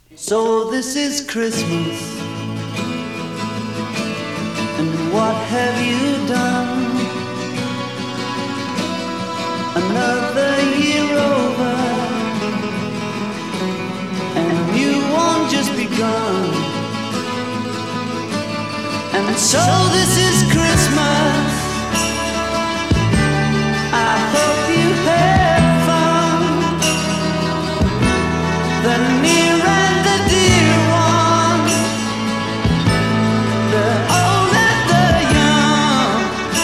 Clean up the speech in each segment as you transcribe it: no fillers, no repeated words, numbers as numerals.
So this is Christmas, and what have you done? Another year over, and a new one just begun. And so this is Christmas, I hope you had fun. The near and the dear ones, the old and the young.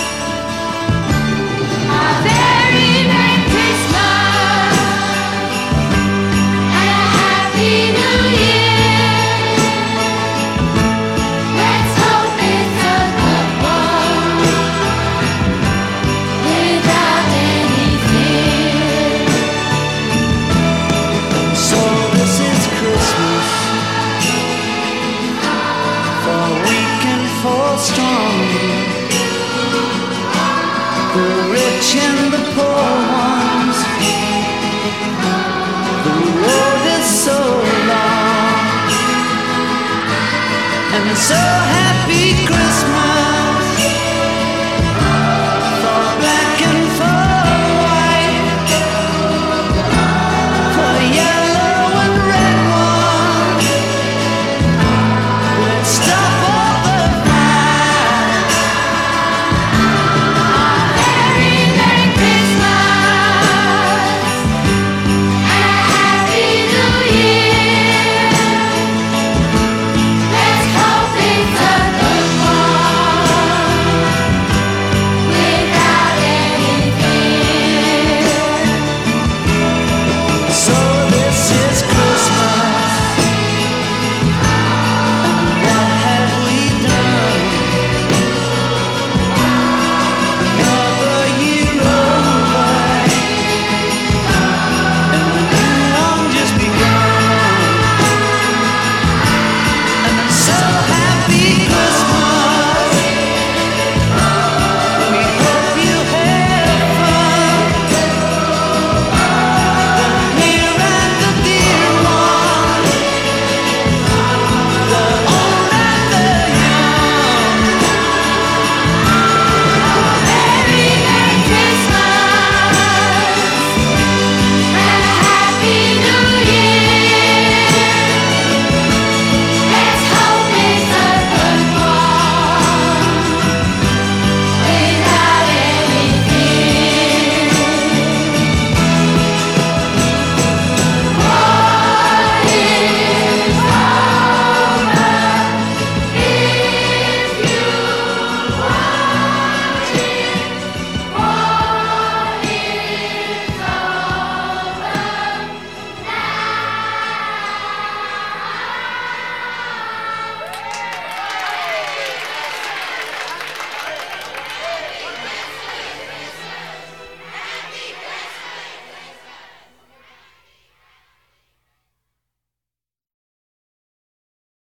A very Merry Christmas and a Happy New Year. Let's hope it's a good one without any fear. So this is Christmas, for weak and for strong, the rich and the poor ones. The road is so long, and so